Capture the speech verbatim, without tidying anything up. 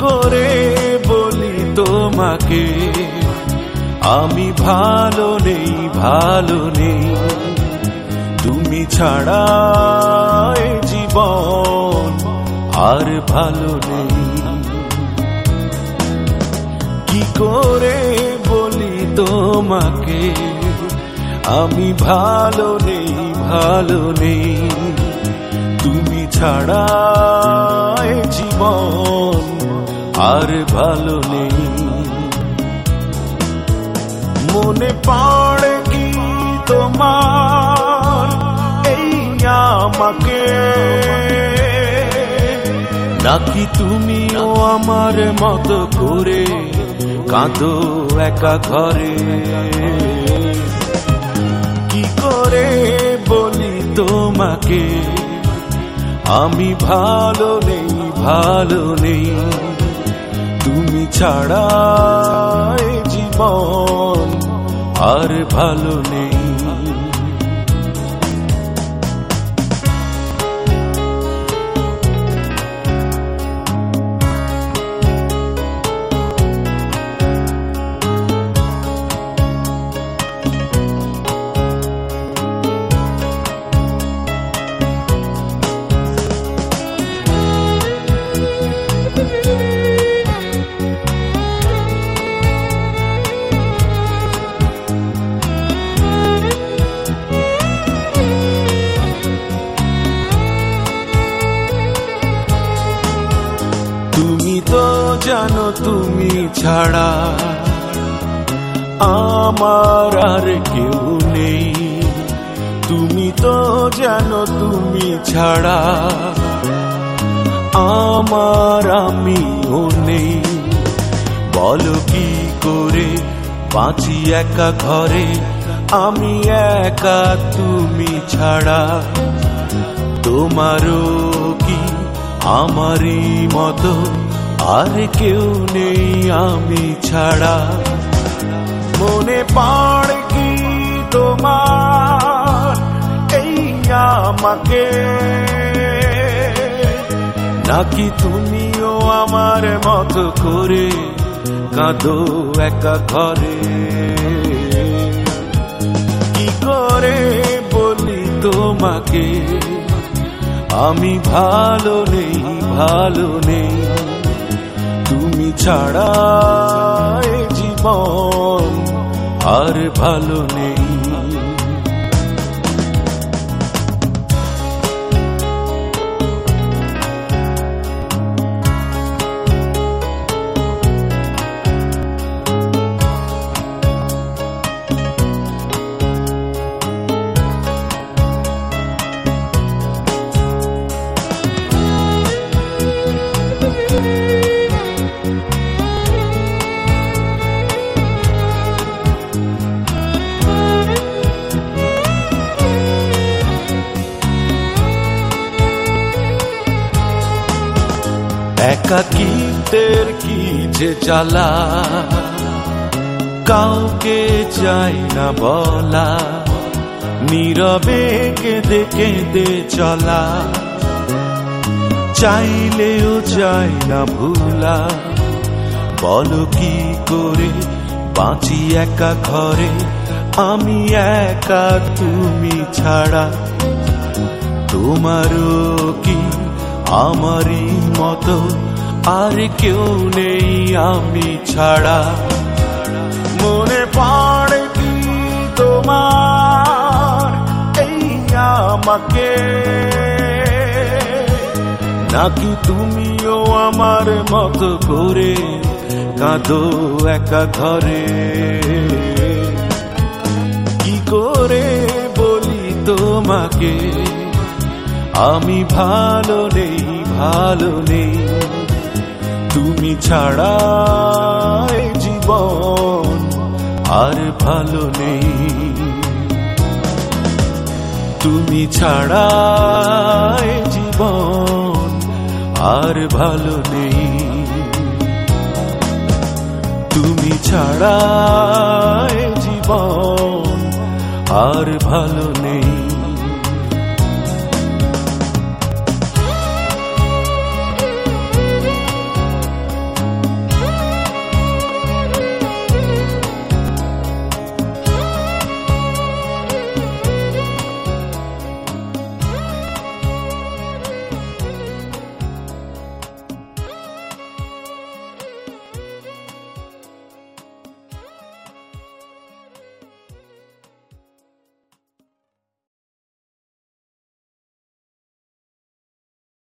করে বলি তোমাকে আমি ভালো নেই ভালো নেই তুমি ছাড়া এ জীবন আর ভালো নেই কি করে বলি তোমাকে আমি ভালো নেই ভালো নেই তুমি ছাড়া এ জীবন আর ভালো নেই মনে পড়ে কি তোমার এই আমাকে নাকি তুমিও আমার মতো করে কাঁদো একা ঘরে কি করে বলি তোমাকে আমি ভালো নেই ভালো নেই তুমি ছাড়া এ জীবন আর ভালো নেই তুমি তো জানো তুমি ছাড়া আমার আর কেউ নেই তুমি তো জানো তুমি ছাড়া আমার আমিও নেই বলো কি করে বাঁচি একা ঘরে আমি একা তুমি ছাড়া তোমারও কি আমারই মতো আর কেউ নেই আমি ছাড়া মনে পড়ে কি তোমার এই আমাকে নাকি তুমিও আমার মতো করে কাঁদো একা ঘরে কি করে বলি তোমাকে আমি ভালো নেই ভালো নেই তুমি ছাড়া এ জীবন আর ভালো নেই একাকিত্বের কি যে জ্বালা কাউকে চাই না বলা নীরবে কেঁদে কেঁদে চলা চাইলেও চাই না ভুলা বলো কি করে বাঁচি একা ঘরে আমি একা তুমি ছাড়া তোমারও কি আমারই মতো আর কেউ নেই আমি ছাড়া মনে পড়ে কি তোমার এই আমাকে নাকি তুমিও আমার মতো করে কাঁদো একা ঘরে কি করে বলি তোমাকে আমি ভালো নেই ভালো নেই তুমি ছাড়া এ জীবন আর ভালো নেই তুমি ছাড়া এ জীবন আর ভালো নেই তুমি ছাড়া এ জীবন আর ভালো নেই।